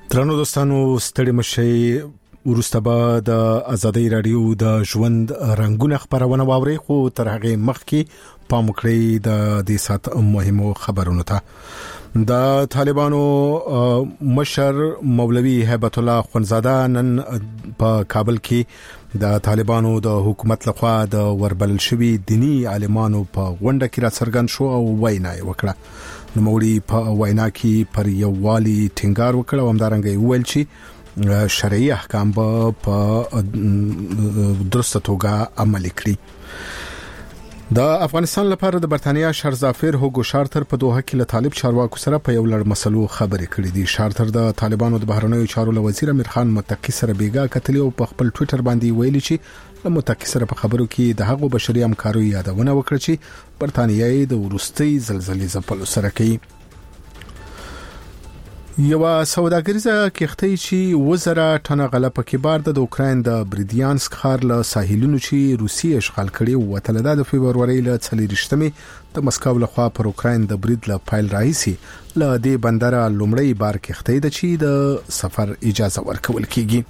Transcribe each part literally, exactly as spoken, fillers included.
درنو دوستانو ستړي مشي ورسته به د ازادي رادیو د ژوند رنگونه خبرونه واوري خو تر هغه مخکې پام کړئ د دې سات مهمو خبرونو ته د طالبانو مشر مولوي هیبت الله خونزاده نن په کابل کې د طالبانو د حکومت لخوا د وربل شوی دینی عالمانو په غونډه کې را څرګند شو او وینا وکړه. نو موري په وینا کې پر یووالي ټینګار وکړ او همدارنګه ویل چې شرعي احکام په درسته توګه عملي کړي. د افغانستان لپاره د برتانیا شهرزافر هوګو شارتر په دوحه کې له طالب چارواکو سره په یو لړ مسلو خبرې کړې دي. شارتر د طالبانو د بهرنیو چارو له وزیر امیر خان متقی سره بیګا کتلی او په خپل ټوئیټر باندې ویلي چې له متقی سره په خبرو کې د هغو بشري همکارو یادونه وکړه چې برتانیای د ورستۍ زلزلې ځپلو سره کوي. یو سوداګریزه کښتۍ چې وزره ټنه غلپه کې بار د اوکراین د بریدیانسک ښار له ساحلونو چې روسیې اشغال کړي او تلدا د فبرवरी له څلورشتمې د مسکو لخوا پر اوکراین د برید له فایل راهیسي له دې بندر لومړی بار کښتۍ د چې د سفر اجازه ورکول کیږي.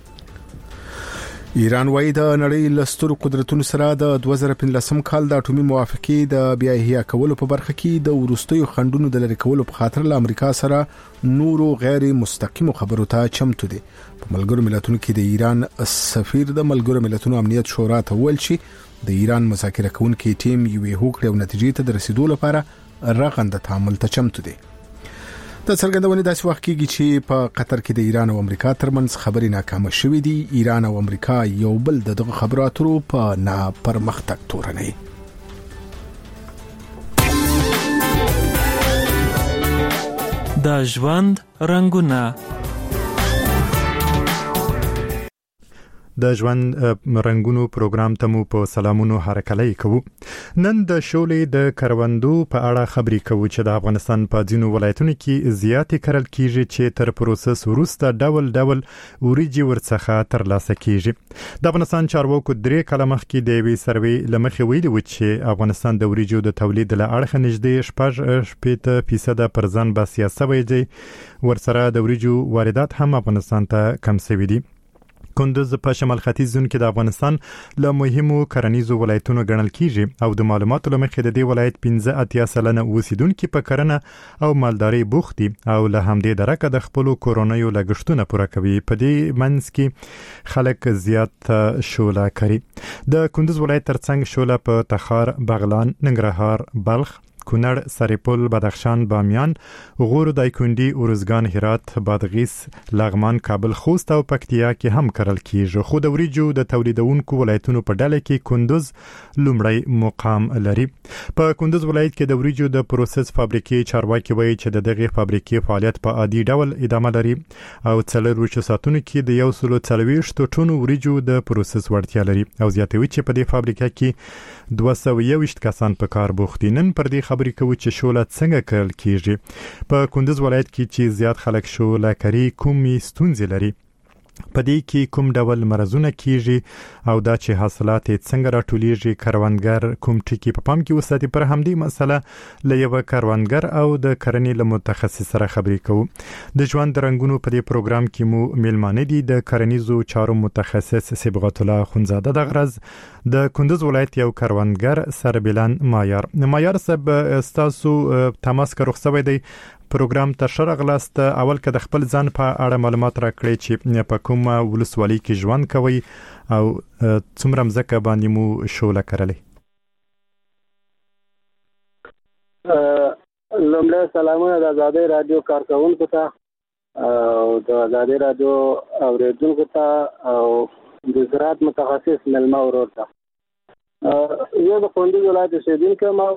ایران وايي د نړۍ لستر قدرتونو سره د دوه زره پنځلسم کال د اټومي موافقې د بیا احیا کولو په برخه کې د ورستیو خندونو د لری کولو په خاطر له امریکا سره نورو غیر مستقیم خبرو ته چمتو دي. په ملګرو ملتونو کې د ایران سفیر د ملګرو ملتونو امنیت شورا ته ویل چې د ایران مذاکره کوونکي ټیم یوې هوکړې او نتیجې ته د رسیدو لپاره رغنده تعامل ته چمتو دي. د څرګندونې داسې وخت کېږي چې په قطر کې د ایران او امریکا ترمنځ خبرې ناکامه شوې دي. ایران او امریکا یو بل دغه خبرو اترو په نه پرمختګ تورنوي. د ژوند رنگونه د ژوند رنگونو پروګرام ته مو په سلامونو هرکلی کوو. نن د شولې د کروندو په اړه خبرې کوو چې د افغانستان په ځینو ولایتونو کې زیاتې کرل کیږي چې تر پروسس وروسته ډول ډول اوریجی ورڅخه ترلاسه کیږي. د افغانستان چارواکو درې کاله مخکې د وی سروي لمخې ویلي و چې افغانستان د اوریجو د تولید له اړخه نږدې شپږ شپږ فیصد پر ځان بسیا سوی دی. ورسره د اوریجو واردات هم افغانستان ته کم شوي دي. کندز په شمال ختیځ زون کې د افغانستان له مهمو کرنیزو ولایتونو ګڼل کیږي او د معلوماتو لمخې د دې ولایت پنځه اتیا سلنه اوسیدونکو په کرنه او مالداري بوخت دي او له همدې درکه د خپل کورونیو لګښتونه پوره کوي. په دې منځ کې خلک زیات شوله کوي. د کندز ولایت ترڅنګ شوله په تخار، بغلان، ننګرهار، بلخ، کونړ، سرپل، بدخشان، بامیان، غور، دایکنډي، ارزګان، هرات، بادغیس، لغمان، کابل، خوست او پکتیا کې هم کرل کیږي. خو د وریجو د تولیدونکو ولایتونو په ډله کې کندز لومړی مقام لري. په کندز ولایت کې د وریجو د پروسس فابریکې چارواکي وایي چې د دغه فابریکې فعالیت په عادي ډول ادامه لري او څلور ساعتونو کې د یو سل څلوېښت ټنو وریجو د پروسس وړتیا لري او زیاتوي چې په دې فابریکه کې دوه سوه یو ویشت کسان په کار بوخت دي. نن پر دې خبرې کوو چې شوله څنګه کرل کیږي. په کندز ولایت کې چې زیات خلک شوله کوي کومې ستونزې لري، په دې کې کوم ډول مرزونه کیږي او دا چې حاصلات څنګه راټولیږي، کروندګر کوم ټکي په پام کې وساتي. پر همدې مسله له یو کروندګر او د کرنې له متخصص سره خبرې کوو. د ژوند رنگونو په دې پروګرام کې مو میلمانه دي د کرنیزو چارو متخصص صبغت الله خونزاده د غرض د کندز ولایت یو کروندګر سربلان مایار. مایار صاحب استاسو تماس کا رخصوي دی پروګرام ته شرغلاست. اول که د خپل ځان په اړه معلومات راکړئ چې په کومه ولسوالۍ کې ژوند کوي او څومره مځکه باندې مو شوله کرلې. لومړی سلامونه د ازادي رادیو کارکونکو ته او د ازادي رادیو اوریدونکو ته او د زراعت متخصص ملما ورور ته. یو د کندز ولایت اوسیدونکی ما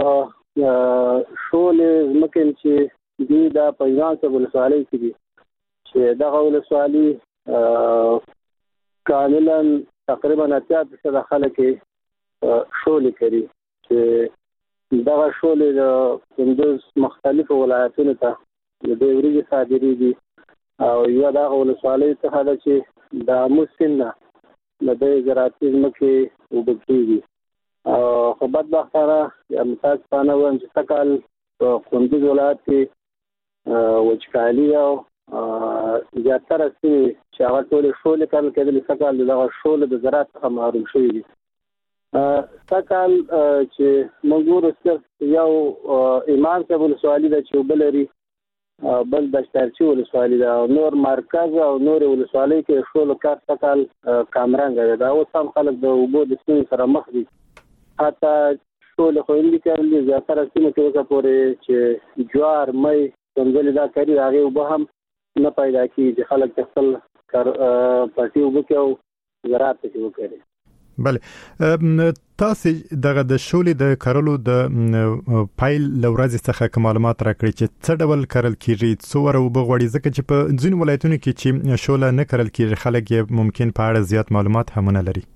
شولې ځمکې چې دی دا په ایران څخه ولسوالۍ کې دي چې دغه ولسوالۍ کاملا تقریبا اتیا فیصد خلک شولې کوي چې دغه شولې د کندز مختلفو ولایتونو ته د وریجې صادرېږي او یو دغه ولسوالۍ څخه ده چې د موسین نه د دې زراعتي ځمکې اوبه کېږي. خو بدبختانه یا متاسفانه وایم چې سږ کال په کندز ولایت کې وچکالي او زیاتره چې هغه ټول شول کال کېدل سکهال دغه شول د زراعت څخه محروم شوی دي. سکهال چې موږ ورسره یو ایمان صاحب ولسوالي د چوبلري بل د شترچی ولسوالي دا نور مرکز او نور ولسوالي کې شول کار سکهال کامرنګ دا اوس هم خلک د وبو د سپین سره مخ دي. حتی شول خو اندي کړل زیاتره سیمه کې وکړه پورې چې جوار مې څنګه دا کوي هغه وب هم نه پیدا کیږي. خلک خپل پټي وب کې او زراعت کې وکړي. بله تاسو دغه د شولې د کرلو د پایل لورازي څخه معلومات راکړي چې څه ډول کرل کیږي څوره وبغوړي ځکه چې په ځینې ولایتونو کې چې شوله نه کرل کیږي خلک یې ممکن په اړه زیات معلومات هم نه لري.